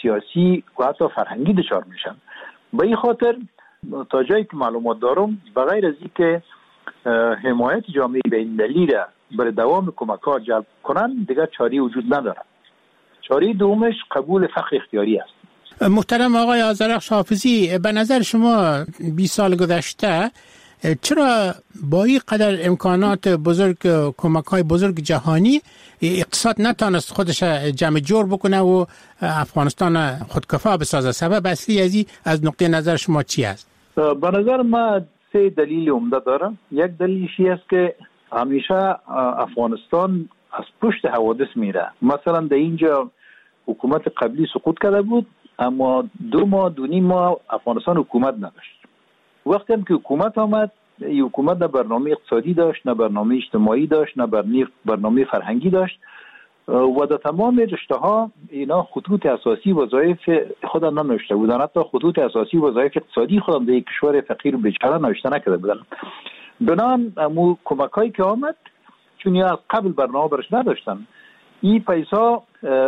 سیاسی و حتی فرهنگی دچار میشن. به این خاطر تا جایی که معلومات دارم بغیر از اینکه حمایت جامعه بین‌المللی را برای دوام کمک‌ها جلب کنن دیگر چاره وجود نداره. چاره دومش قبول فقر اختیاری است. محترم آقای آذرخش حافظی، به نظر شما 20 سال گذشته چرا با این قدر امکانات بزرگ، کمک‌های بزرگ جهانی، اقتصاد نتانست خودش جمع جور بکنه و افغانستان خودکفا بسازه؟ سبب اصلی از نقطه نظر شما چی است؟ به نظر ما 3 دلیل عمده داره. یک دلیلش است که همیشه افغانستان از پشت حوادث میره. مثلا در اینجا حکومت قبلی سقوط کرده بود، اما 2 ماه 2.5 ماه افغانستان حکومت نداشت. وقتی هم که حکومت آمد، این حکومت نه برنامه اقتصادی داشت، نه برنامه اجتماعی داشت، نه برنامه فرهنگی داشت و در تمام رشته ها اینا خطوط اساسی وظایف خود ننوشته بودن. حتی خطوط اساسی وظایف اقتصادی خودم در یک کشور فقیر و بیچاره نوشته نکرده بودن. بنابراین امو کمک‌هایی که آمد چون از قبل برنامه برش نداشتن، این پیسا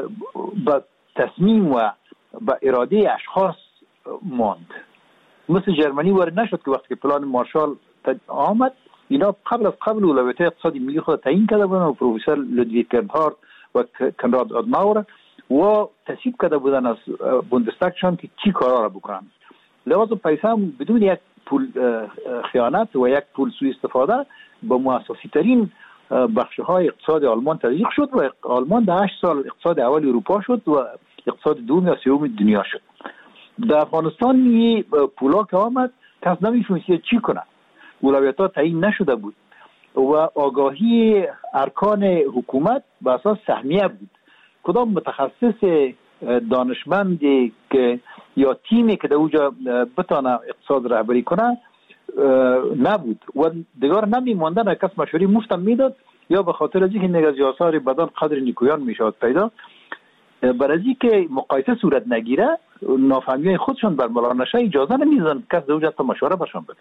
با تصمیم و با اراده اشخاص ماند. مثل جرمنی وارد نشد که وقتی که پلان مارشال آمد، اینا قبل اولویت اقتصادی ملی خود تعیین کرده بودن و پروفسور لودویگ کرنهارد و کنراد آدناور و تصویب کرده بودن از بوندستاگشان که چی کارا را بکنن. لحاظ پیسا بدون یک پول خیانت و یک پول سوء استفاده با مؤسسی ترین بخش‌های اقتصاد آلمان تزریق شد و آلمان در 8 سال اقتصاد اول اروپا شد و اقتصاد دوم یا سوم دنیا شد. در افغانستان این پولا که آمد کس نمی‌فهمید چی کنه. اولویت‌ها تعیین نشده بود و آگاهی ارکان حکومت به اساس سهمیه بود. کدام متخصص دانشمندی که یا تیمی که در اونجا بتونه اقتصاد رهبری کنه نبود و دیگر نمی‌ماندن. کس مشوره مفتم میداد یا به خاطر از اینکه نگاز آثار بدن قدر نیکویان میشد پیدا، برای اینکه مقایسه صورت نگیره نافهمیای خودشون برملا نشه اجازه نمیدن کس در اونجا مشوره برشون بده.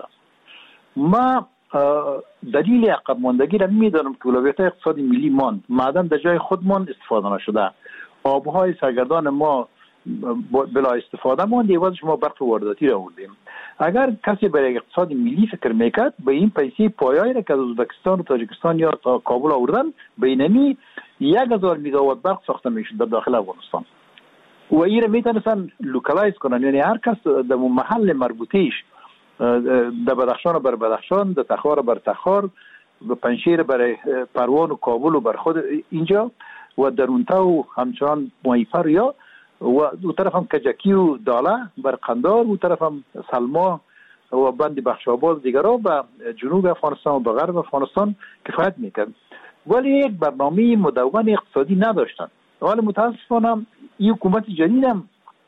ما دلیل عقب ماندگی را میدانم که اولویت اقتصادی ملی ماند، معدن در جای خودمان استفاده نشده، آبهای سرگردان ما بلا استفاده ماند، عوضش ما برق وارداتی را آوردیم. اگر کسی برای اقتصاد ملی فکر میکرد به این پیسه پایه‌ای را که از ازبکستان و تاجیکستان یا تا کابل آوردن بینمی 1000 مگاوات برق ساخته میشد در داخل افغانستان و این را میتونستن لوکالایز کنن، یعنی هر کس در محل مربوطه‌اش در بدخشان بر بدخشان، در تخار بر تخار، و پنجشیر برای پروان و کابل و بر خود اینجا و درونتا و همچنان مایپر یا و دو طرف هم کجکی و داله بر قندار و طرف هم سلما و بند بخشاباد دیگرها به جنوب افغانستان و به غرب افغانستان کفایت میکرد، ولی یک برنامه مدون اقتصادی نداشتن. ولی متاسفانه این حکومت جدیدم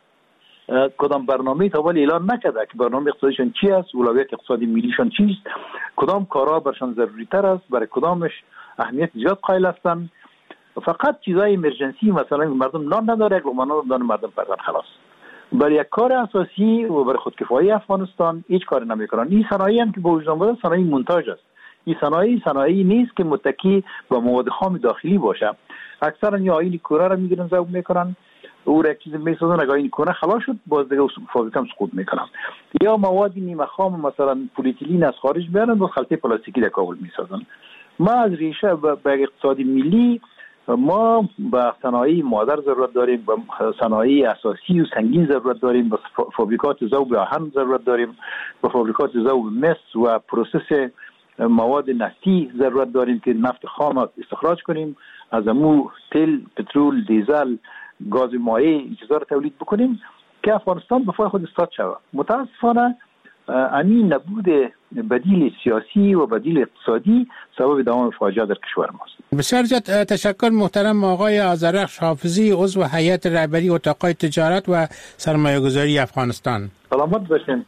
کدام برنامه تا ولی اعلان نکرده که برنامه اقتصادیشون چی است، اولویت اقتصادی ملیشون چیست، کدام کارها برشان ضروری تر است، برای کدامش اهمیت زیاد قائل هستند. فقط چیزای امرجنسی مثلا مردم نان نداره، یک لقمه نان مردم پردن خلاص. برای یک کار اساسی و برای خودکفایی افغانستان هیچ کار نمیکنن. این صنایعی هم که به وجود آمده صنایع مونتاژ است. این صنایعی نیست که متکی به مواد خام داخلی باشه. اکثرا یا آیین کوره را میگیرن ذوب میکنن، او را یک چیز میسازن، اگه این کنه خلاص شد باز دیگه فابریکه سقوط میکنن، یا مواد نیمه خام مثلا پلیتیلین از خارج میارن با خلطه پلاستیکی در کابل میسازن. ما از ریشه به اقتصاد ملی ما به صنایع مادر ضرورت داریم، به صنایع اساسی و سنگین ضرورت داریم، به فابریکات ذوب آهن ضرورت داریم، به فابریکات ذوب مس و پروسس مواد نفتی ضرورت داریم که نفت خام استخراج کنیم، از امو تیل، پترول، دیزل، گاز مایع چیزا رو تولید بکنیم که افغانستان به پای خود استاد شود. متاسفانه همین نبود بدیل سیاسی و بدیل اقتصادی سبب دوام فاجعه در کشور ماست. بسیار زیاد تشکر محترم آقای آذرخش حافظی، عضو هیئت رهبری اتاق‌های تجارت و سرمایه‌گذاری افغانستان. سلامت باشین.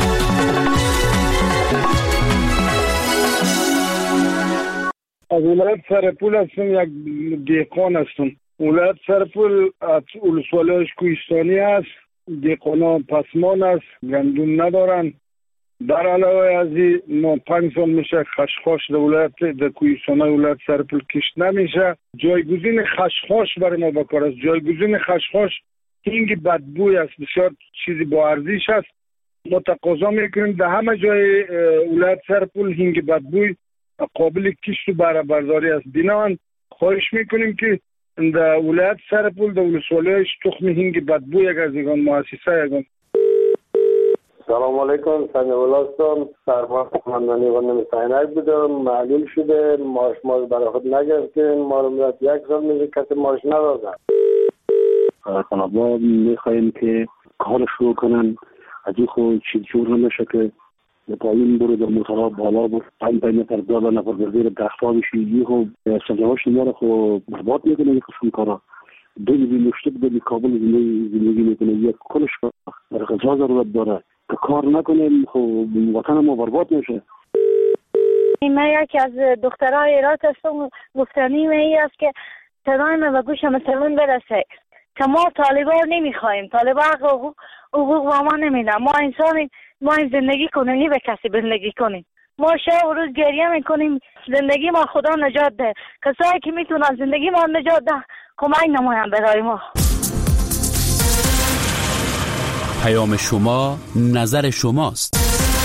از ولایت سرپول هستم، یک دهقان هستم. ولایت سرپول از ولسوالی‌اش کوهستانی است، دهقانان پسمان است، گندم ندارن. در علاوه از این ما 5 سال میشه خشخاش در ولایت در کوهستان‌های ولایت سرپول کشت نمیشه. جایگزین خشخاش برای ما بکار است. جایگزین خشخاش هینگ بدبوی است، بسیار چیزی با ارزش است. ما تقاضا میکنیم در همه جای ولایت سرپول هینگ بدبوی قابل کشت و بهره برداری است. بنابراین خواهش میکنیم که در ولایت سرپول در ولسوالیش تخم هینگ بدبوی یک از یگان مؤسسه یگان. سلام علیکم، سمیع الله هستم. سرمان خواندنی و نمی‌تاینک بودم. معلول شده ماش ما برای خود نگرفتیم. ما رو میاد 1 سال میشه کسی ماش ندادن. طلبا میخوایم که کار شروع کنن، از این خود چیز جور نمیشه که پایین برو در موتورها بالا بود 5 متر بالا نفر بردیر دختا بشی. یه خود سجاهاش ما رو خود برباد میکنه. یک قسم کارا دوی مشتق به کابل زندگی میکنه. یک کلش برای غذا ضرورت داره که کار نکنه خب وطن ما برباد میشه. من یکی از دخترای ایران هستم. گفتنی ای است که صدای من به گوش مسلمان برسه که ما طالبان نمیخوایم. طالبان حقوق با ما نمیدن. ما انسانی، ما زندگی کنیم، نه به کسی زندگی کنیم. ما شب و روز گریه میکنیم زندگی ما خدا نجات ده. کسایی که میتونن زندگی ما نجات ده کمک نماین برای ما. پیام شما، نظر شماست.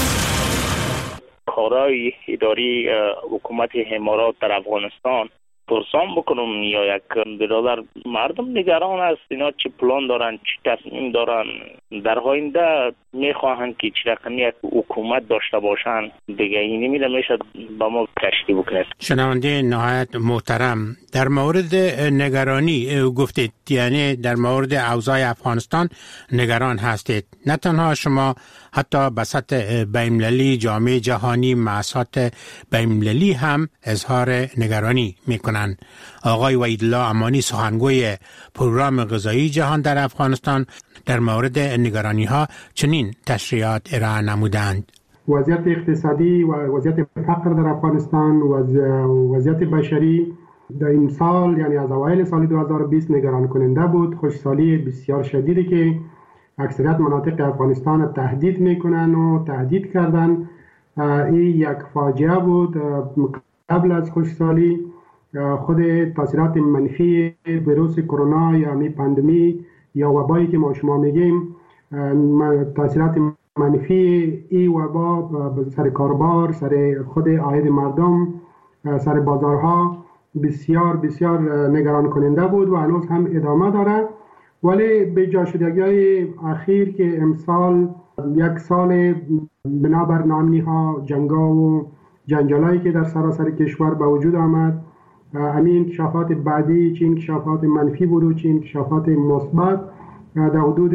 کارهای اداری حکومت امارات در افغانستان پرسان بکنم یا یک برادر مردم نگران است اینا چه پلان دارن، چه تصمیم دارن در آینده میخواهند که چه رقمی یک حکومت داشته باشن دیگه. این میشه با ما تشریح بکنید. شنونده نهایت محترم، در مورد نگرانی گفتید، یعنی در مورد اوضاع افغانستان نگران هستید. نه تنها شما، حتی بسط بین‌المللی، جامعه جهانی، مؤسسات بین‌المللی هم اظهار نگرانی میکنن. آقای وحیدالله امانی، سخنگوی پروگرام غذایی جهان در افغانستان، در مورد نگرانی ها چنین تشریحات ارائه نمودند. وضعیت اقتصادی و وضعیت فقر در افغانستان و وضعیت بشری در این سال، یعنی از اوایل سال 2020 نگران کننده بود. خشکسالی بسیار شدیدی که اکثریت مناطق افغانستان تهدید میکنن و تهدید کردن. این یک فاجعه بود. قبل از خشکسالی خود تاثیرات منفی ویروس کرونا یا می پاندمی یا وبایی که ما شما میگیم، تاثیرات منفی این وبا سر کاربار، سر خود عاید مردم، سر بازارها بسیار بسیار نگران کننده بود و هنوز هم ادامه داره. ولی به جا شدگی اخیر که امسال 1 سال بنابر نامنی ها، جنگا و جنجالایی که در سراسر کشور به وجود آمد، همین انکشافات بعدی، چه انکشافات منفی بود و چه انکشافات مثبت، در حدود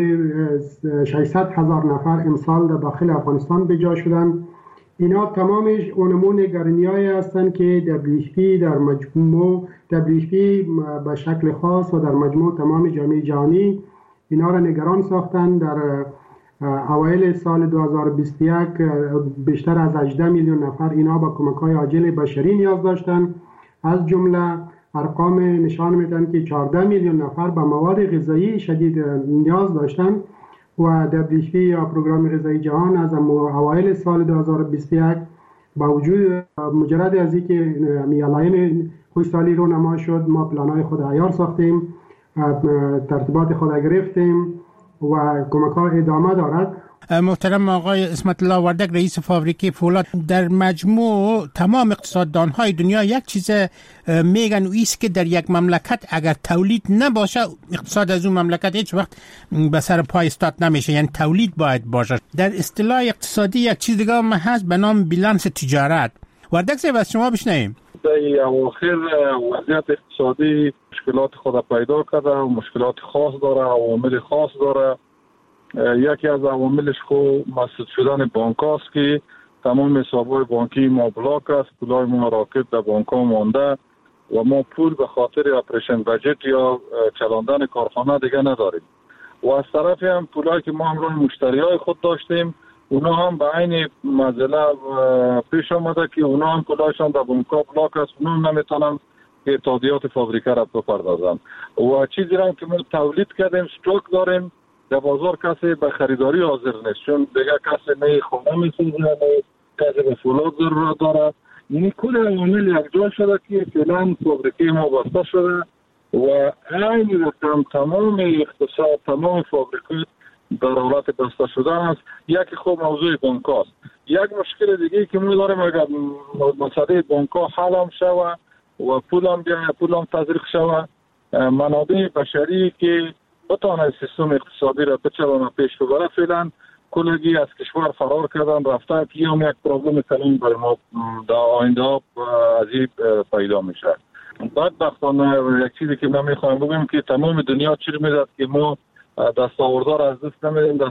600,000 نفر امسال در داخل افغانستان به جا شدن. اینا تمامش اونمون نگرانی‌هایی هستند که WFP در مجموع WFP به شکل خاص و در مجموع تمام جامعه جهانی اینا را نگران ساختن. در اوایل سال 2021 بیشتر از 18 میلیون نفر اینا با کمک‌های عاجل بشری نیاز داشتند. از جمله ارقام نشان میدن که 14 میلیون نفر به مواد غذایی شدید نیاز داشتند و WFP یا پروگرام غذایی جهان از اوایل سال 2021 با وجود مجرد از اینکه علائم خشکسالی رو نما شد، ما پلان‌های خود عیار ساختیم، ترتیبات خود گرفتیم و کمک‌ها ادامه دارد. محترم آقای اسمت الله وردک، رئیس فابریکه فولاد، در مجموع تمام اقتصاددان‌های دنیا یک چیز میگن و ایست که در یک مملکت اگر تولید نباشه اقتصاد از اون مملکت هیچ وقت به سر پای استاد نمیشه، یعنی تولید باید باشه. در اصطلاح اقتصادی یک چیز دیگه هم هست به نام بیلانس تجارت. وردک صاحب از شما بشنویم. در اواخر وضعیت اقتصادی مشکلات خود پیدا کرده و مشکلات خاص داره، عوامل خاص داره. یکی از عواملش خود مسدود شدن بانک هاست که تمام حساب‌های بانکی ما بلاک است، پولای ما راکد در بانک ها مانده و ما پول به خاطر اپریشن بجت یا چلاندن کارخانه دیگه نداریم. و از طرفی هم پولایی که ما همراه مشتریای خود داشتیم اونا هم به عین مزله پیش آمده که اونا هم پولایشان در بانک ها بلاک است، اونا نمیتونن ارتادیات فابریکه را بپردازن. و چیزی را که ما تولید کردیم استوک داریم در بازار کسی به خریداری حاضر نیست، چون دیگه کسی نه خونه میسازه نه کسی به فولاد ضرورت داره. یعنی کل عوامل یک جا شده که فعلا فابریکه ما بسته شده و این تمام اقتصاد، تمام فابریکات در حالت بسته شدن است. یکی خوب موضوع بانک است. یک مشکل دیگه که ما داریم اگر مسئله بانک ها حل هم شود و پول هم تزریق شود، منابع بشری که بتانه سیستم اقتصادی را بچرانه پیش ببره، فعلا کلگی از کشور فرار کردن رفته که هم یک پرابلم کلان برای ما در آینده از این پیدا میشه. بدبختانه یک چیزی که ما میخوایم بگیم که تمام دنیا چی میداد که ما دستاوردار از دست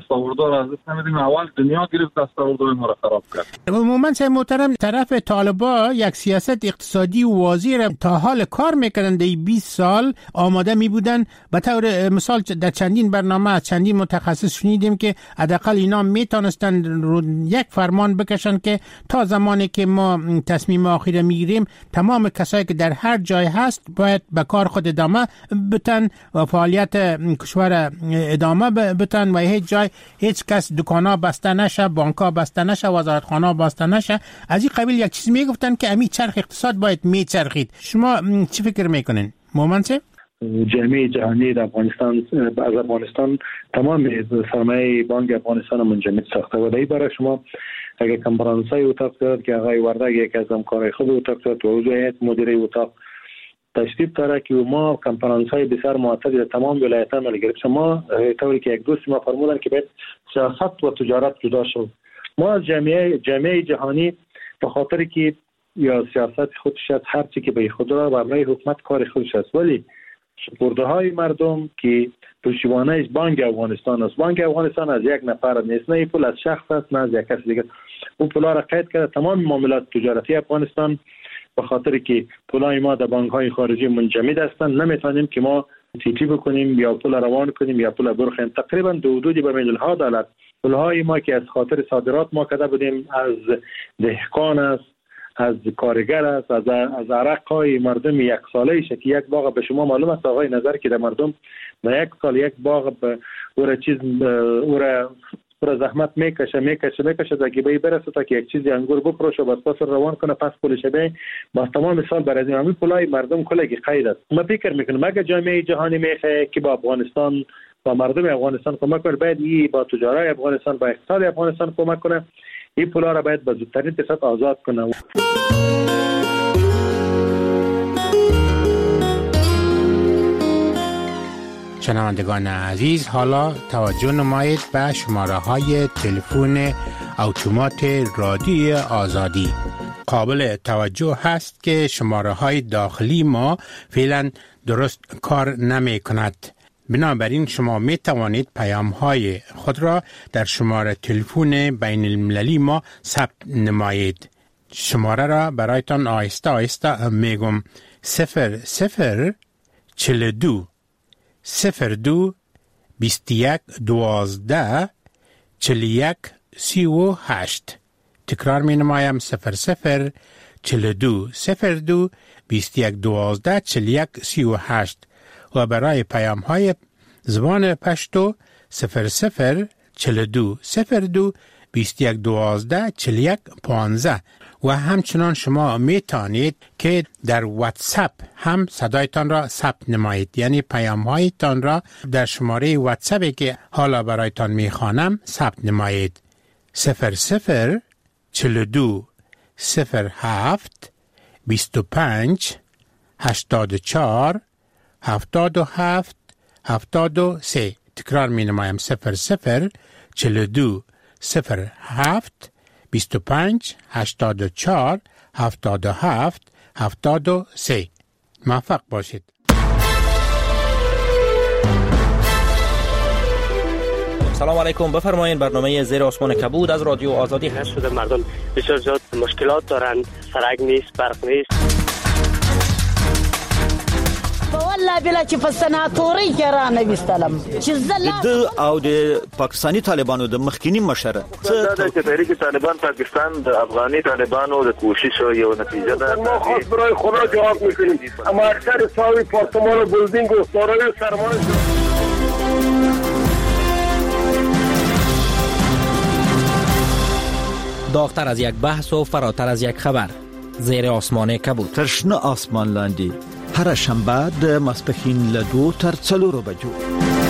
نمیدیم. اول دنیا گرفت دستاوردار ما را خراب کرد. عموما سه محترم، طرف طالبا یک سیاست اقتصادی واضح را تا حال کار میکردن. در 20 سال آماده می بودن. به طور مثال در چندین برنامه از چندین متخصص شنیدیم که حداقل اینا میتونستن یک فرمان بکشن که تا زمانی که ما تصمیم آخر میگیریم تمام کسایی که در هر جای هست باید به کار خود ادامه بتن و فعالیت کشور ادامه بتن و هیچ کس دکانا بسته نشه، بانکا بسته نشه، وزارتخانه بسته نشه. از این قبیل یک چیز میگفتن که امی چرخ اقتصاد باید میچرخید. شما چی فکر میکنین؟ مومن چه؟ جامعه جهانی در افغانستان از افغانستان تمام سرمایه بانک افغانستان منجمد ساخته و در برای شما اگر کنفرانس‌های اتاق دارد که آقای وردگ یک از همکارای خود اتاق دارد و وضعیت مدیره اتاق تشریف داره که ما کنفرانس‌های بسیار معتدل در تمام ولایت‌ها عمل گرفتیم. ما طوری که یک دوست ما فرمودن که باید سیاست و تجارت جدا شد. ما از جامعه جهانی به خاطر که یا سیاست خودش است، هر چی که به خود را برای حکومت کار خودش است، ولی سپرده‌های مردم که پشتیبانش بانک افغانستان است. بانک افغانستان از یک نفر نیست، نه پول از شخص است، نه از یک کس دیگر. اون پولا را قید کرده تمام معاملات تجارتی افغانستان. به خاطر که پولای ما در بانک‌های خارجی منجمد هستند، نمیتونیم که ما تیتی بکنیم یا پول روان کنیم یا پول برخیم. تقریبا حدودی به میلیون‌ها دلار پولهای ما که از خاطر صادرات ما کرده بودیم، از دهقان است، از کارگر است، از عرق‌های مردم یک ساله که یک باغ به شما معلوم است آقای نظر که در مردم در یک سال یک باغ او زحمت میکشه تا که به برسه تا که یک چیزی انگور بفروشه و پس روان کنه، پس پولش بده. با تمام سال برای همین پولای مردم کلگی قید است. ما فکر میکنم اگه جامعه جهانی میخواد که با افغانستان و مردم افغانستان کمک کنه، باید این با تجارت افغانستان با اقتصاد افغانستان کمک کنه. این پولا را باید به زودترین فرصت آزاد کنه. شنوندگان عزیز، حالا توجه نمایید به شماره‌های تلفن اتومات رادیو آزادی. قابل توجه هست که شماره‌های داخلی ما فعلا درست کار نمی کند. بنابراین شما می توانید پیام‌های خود را در شماره تلفن بین المللی ما ثبت نمایید. شماره را برایتان آهسته آهسته میگم: 0042 02 21 12 41 38. تکرار می نمایم: 0042 02 21 12 41 38. و برای پیام های زبان پشتو 0042 02 21 12 41 15. و همچنان شما می توانید که در واتساپ هم صدایتان را ثبت نمایید، یعنی پیام هایتان را در شماره واتساپی که حالا برایتان می خوانم ثبت نمایید: 0042 07 25 84 77 73. تکرار می نمایم: 0042 07 25 84 77 73. موفق باشید. سلام علیکم، بفرمایید. برنامه زیر آسمان کبود از رادیو آزادی هست. شده مردم بسیار زیاد مشکلات دارند، سرک نیست، برق نیست. والله بلا چې په سناتوري کې را نه وستلم چې د او د پاکستانی طالبانو د مخکینی مشر دا د تحریک طالبان پاکستان د افغاني طالبانو د کوشش یو نتیجه ده. ما خاص برای خدا جواب میکنیم. اما اکثر ساوی پارتمان و بلدینگ و سارای سرمایه داغتر از یک بحث و فراتر از یک خبر. زیر آسمان کبود. تشنه آسمان لاندی هر شنبه د ماسپښین له 2 تر 4 بجو